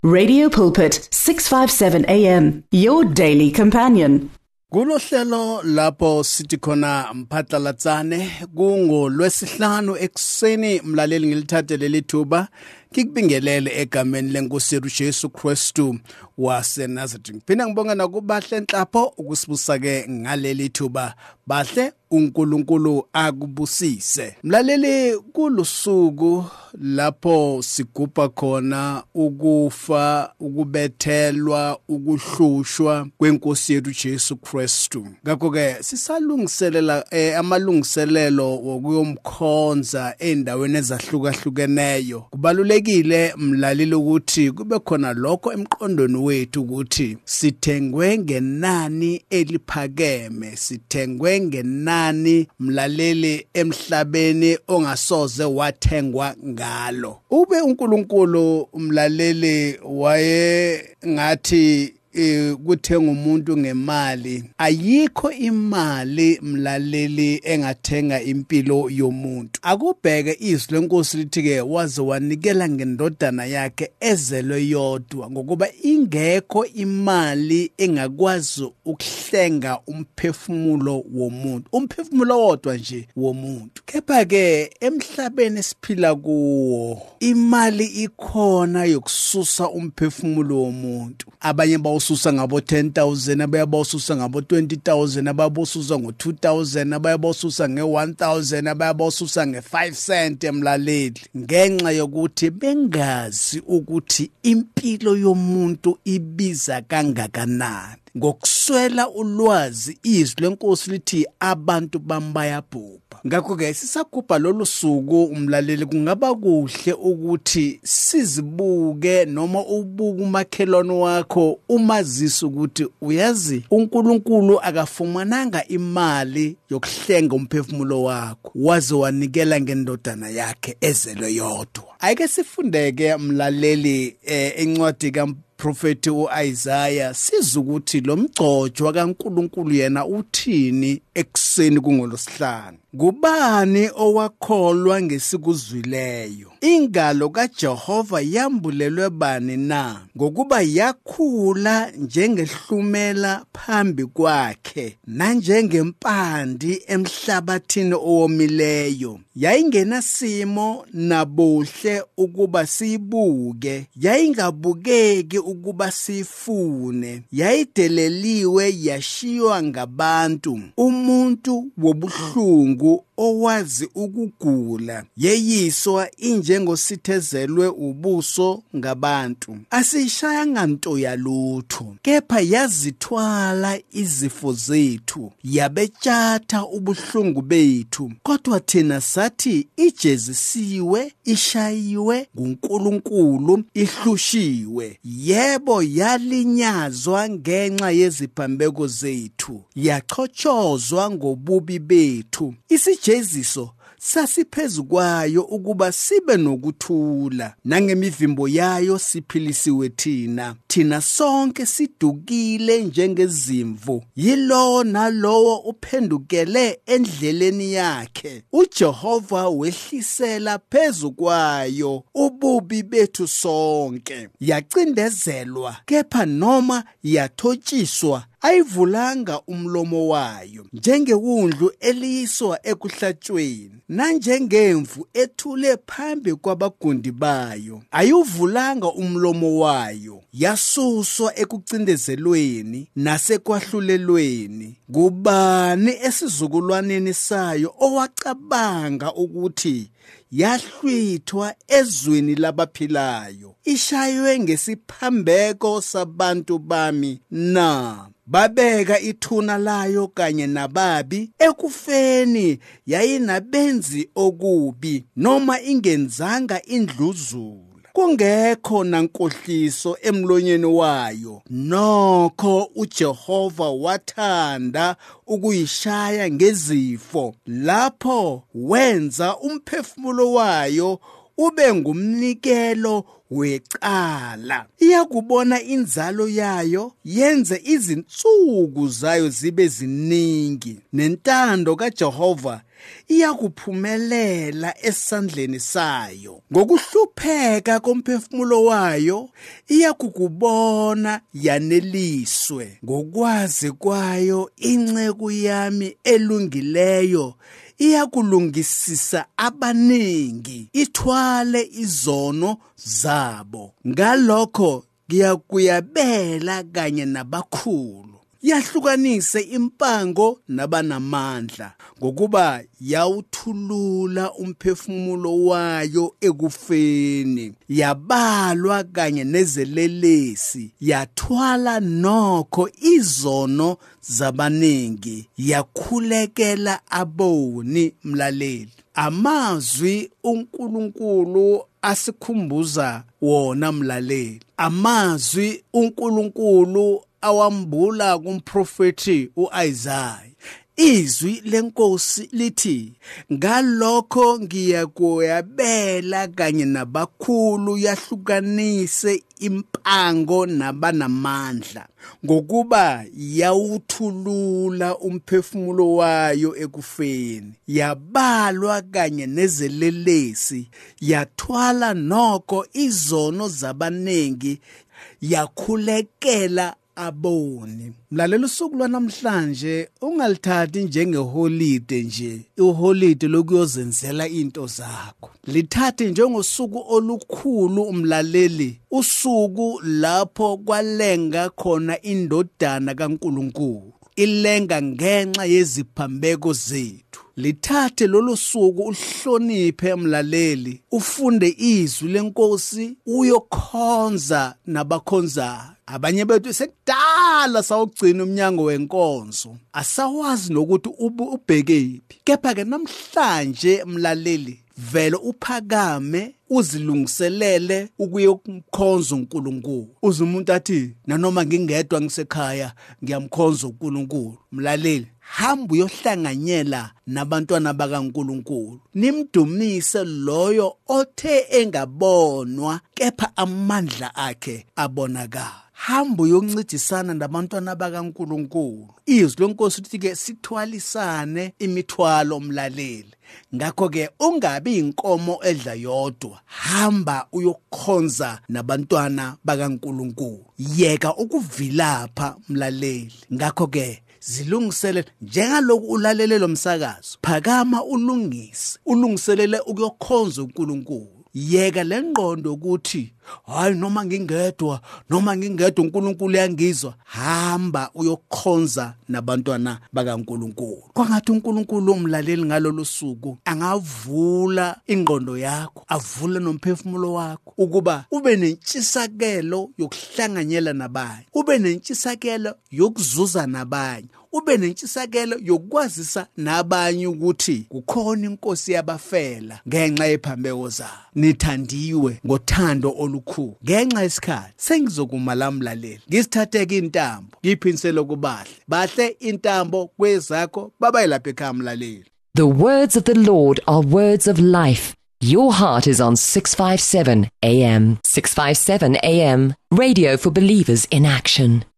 Radio Pulpit 657 AM, your daily companion. Kulo hlelo lapho sithi khona mphatlalatsane kungolwesihlanu ekseni mlaleli ngilithathe leli thuba kikubingelele egameni lenkosi yethu Jesu Kristu waseNazareth. Ngiphinda ngibonga nakubahle enhlapho ukusibusa ke ngaleli thuba. Bahle uNkulunkulu akubusise. Mlaleli kulusuku lapho sigubha khona ukufa, ukubethelwa, ukuhlushwa kwenkosi yethu Jesu Kristu. Ngakho ke sisalungiselela amalungiselelo wokuyomkhonza endaweni ezahlukahlukeneyo. Kubalulekile mlaleli ukuthi kube khona lokho emqondweni wethu ukuthi sithengwe ngenani eliphakeme, sithengwe ngenani mlaleli emhlabeni ongasoze wathengwa ngalo. Ube uNkulunkulu mlaleli waye ngathi kuthenga umuntu ngemali, ayikho imali mlaleli engathenga impilo yomuntu. Akubheke izwi lenkosi lithi ke waze wanikela ngendodana yakhe ezelwe yodwa, ngokuba ingekho imali engakwazi ukuhlenga umphefumulo womuntu, umphefumulo wodwa nje womuntu. Kepha ke emhlabeni esiphila kuwo imali ikhona yokususa umphefumulo womuntu. Abanye bawususa ngabo 10,000, abanye bawususa ngabo 20,000, abanye bawususa ngo 2,000, abanye bawususa nge 1,000, abanye bawususa nge 5 cent emlaleli, ngenxa yokuthi bengazi ukuthi impilo yomuntu ibiza kangakanani. Ngokuswela ulwazi izwi lenkosi lithi abantu bayabhubha. Ngakho ke sisagubha lolu suku umlaleli, kungaba kuhle ukuthi sizibuke noma ubuke umakhelwane wakho umazisa ukuthi uyazi uNkulunkulu akafumananga imali yokuhlenga umphefumulo wakho, waze wanikela ngendodana yakhe ezelwe yodwa. Ayike sifundeke mlaleli encwadi Prophet uIsaiah sizukuthi lo mgcojo kaNkulunkulu yena uthini ekseni kungolosihlanu. Ngubani owakholwa ngesikuzwileyo? Ingalo kaJehova yambulelwe bani na? Ngokuba yakhula njengehlumela phambi kwakhe, nanjengempandi emhlabathini owomileyo. Yayingenasimo nabuhle ukuba siyibuke, yayingabukeki ukuba sifune, yayideleliwe yashiywa ngabantu, umuntu wobuhlungu owazi ukugula, yeyiswa injengositezelwe ubuso ngabantu. Asishayanga nto yalutho, kepha yazithwala izifo zethu, yabetshata ubuhlungu bethu. Kodwa thina sathi ijezisiwe, ishayiwe nguNkulunkulu, ihlushiwe. Yebo, yalinyazwa ngenxa yeziphambeko zethu, yachotshozwa ngobubi bethu. Isijeziso sasiphezu kwayo ukuba sibe nokuthula, nangemivimbo yayo siphilisiwe thina sonke sidukile njengezimvu, yilo nalowo uphendukele endleleni yakhe. uJehova wehlisela phezu kwayo ububi bethu sonke. Yacindezelwa, kepha noma yathotshiswa ayivulanga umlomo wayo. Njengewundlu eliyiswa ekuhlatshweni, nanjengemvu ethule phambi kwabagundi bayo, ayivulanga umlomo wayo. Yasuswa ekucindezelweni nasekwahlulelweni. Ngubani esizukulwaneni sayo owacabanga ukuthi yahlwithwa ezweni labaphilayo, ishaywe ngesiphambeko sabantu bami na? Babeka ithuna layo kanye nababi, ekufeni yayinabenzi okubi, noma ingenzanga indluzula. Kungekho nankohliso emlonyeni wayo, nokho uJehova wathanda ukuyishaya ngezifo. Lapho wenza umphefumulo wayo ube ngumnikelo wecala. Iyakubona inzalo yayo yenze izinsuku zayo zibe ziningi. Nentando kaJehova iyakuphumelela esandleni sayo. Ngokuhlupheka komphefumulo wayo iyakukubona yaneliswe. Ngokwazi kwayo inceku yami elungileyo iyakulungisisa abaningi, ithwale izono zabo. Ngalokho ngiyakuyabela kanye nabakhulu. Yahlukanise impango nabanamandla, ngokuba yawuthulula umphefumulo wayo ekufeni. Yabalwa kanye nezelelesi, yathwala nokho izono zabaningi, yakhulekela aboni. Mlaleli, amazwi uNkulunkulu asikhumbuza wona mlaleli, amazwi uNkulunkulu awambula kumprofeti uIsaiah. Izwi lenkosi lithi, ngalokho ngiyakuyabela kanye nabakhulu, yahlukanise impango nabanamandla, ngokuba yawuthulula umphefumulo wayo ekufeni. Yabalwa kanye nezelelesi, yathwala nokho izono zabanengi, yakhulekela aboni. Mlalela, usuku lwanamhlanje ungalithathi njengeholide nje, iholide lokuyozenzela into zakho. Lithathe njengosuku olukhulu umlaleli, usuku lapho kwalenga khona indodana kaNkulunkulu, ilenga ngenxa yeziphambeko zethu. Lithathe lolu suku uhloniphe mlaleli, ufunde izwi lenkosi, uyokhonza nabakhonzayo. Abanye bethu sekudala sawugcina umnyango wenkonzo, asawazi nokuthi ubhekephi. Kepha ke namhlanje mlaleli, vele uphakame uzilungiselele ukuyokumkhonza uNkulunkulu. Uze umuntu athi nanoma ngingedwa ngisekhaya ngiyamkhonza uNkulunkulu. Mlaleli, hamba uyohlanganyela nabantwana bakaNkulunkulu, nimdumise loyo othe engabonwa kepha amandla akhe abonakala. Hamba uyoncidisana nabantwana bakaNkulunkulu. Izwi lenkosi lithi ke sithwalisane imithwalo mlaleli. Ngakho ke ungabi inkomo edla yodwa, hamba uyokhonza nabantwana bakaNkulunkulu. Yeka ukuvilapha mlaleli. Ngakho ke zilungisele njengaloku ulalele lo msakazo, phakama ulungiselele ukuyokhonza uNkulunkulu. Yeka lengqondo ukuthi hayi noma ngingedwa uNkulunkulu uyangizwa. Hamba uyokhonza nabantwana bakaNkulunkulu. Kwangathi uNkulunkulu umlaleli ngalolu suku angavula ingqondo yakho, avule nomphefumulo wakho, ukuba ube nentshisakelo yokuhlanganyela nabanye, ube nentshisakelo yokuzuza nabanye, ube nentshisakelo yokwazisa nabanye ukuthi kukhona inkosi yabafela ngenxa yephambeko zabo. Nithandiwe ngothando olukhulu. Ngenxa yesikhathi sengizokuma la mlaleli, ngisithatheke intambo ngiphinisele bahle intambo kwezakho babayilapha ekhaya mlaleli. The words of the Lord are words of life. Your heart is on 657 AM. 657 AM, radio for believers in action.